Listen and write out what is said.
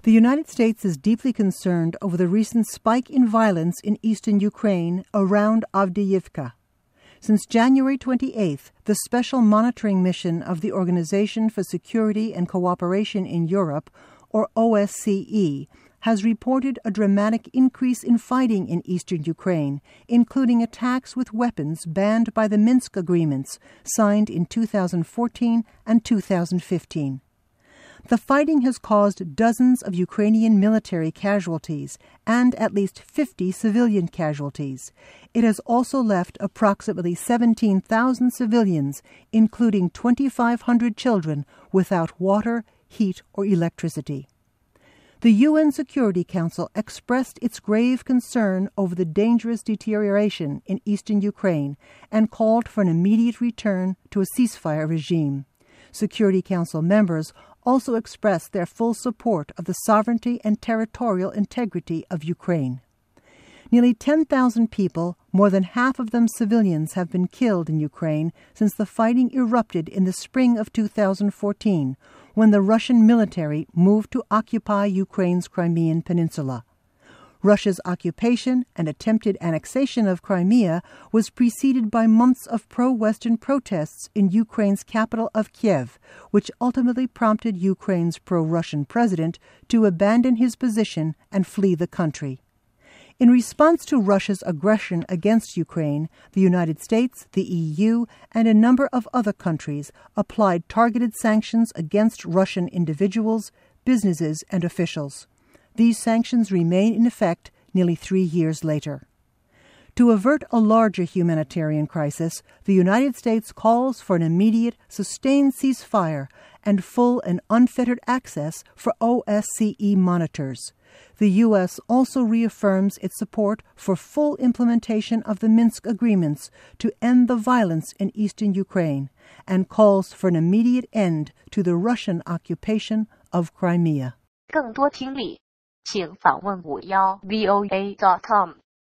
The United States is deeply concerned over the recent spike in violence in eastern Ukraine around Avdiivka. Since January 28th, the Special Monitoring Mission of the Organization for Security and Cooperation in Europe, or OSCE, has reported a dramatic increase in fighting in eastern Ukraine, including attacks with weapons banned by the Minsk agreements signed in 2014 and 2015. The fighting has caused dozens of Ukrainian military casualties and at least 50 civilian casualties. It has also left approximately 17,000 civilians, including 2,500 children, without water, heat, or electricity. The UN Security Council expressed its grave concern over the dangerous deterioration in eastern Ukraine and called for an immediate return to a ceasefire regime. Security Council members also expressed their full support of the sovereignty and territorial integrity of Ukraine. Nearly 10,000 people, more than half of them civilians, have been killed in Ukraine since the fighting erupted in the spring of 2014, when the Russian military moved to occupy Ukraine's Crimean Peninsula. Russia's occupation and attempted annexation of Crimea was preceded by months of pro-Western protests in Ukraine's capital of Kiev, which ultimately prompted Ukraine's pro-Russian president to abandon his position and flee the country. In response to Russia's aggression against Ukraine, the United States, the EU, and a number of other countries applied targeted sanctions against Russian individuals, businesses, and officials. These sanctions remain in effect nearly 3 years later. To avert a larger humanitarian crisis, the United States calls for an immediate, sustained ceasefire and full and unfettered access for OSCE monitors. The U.S. also reaffirms its support for full implementation of the Minsk agreements to end the violence in eastern Ukraine and calls for an immediate end to the Russian occupation of Crimea. 更多听力，请访问51voa.com。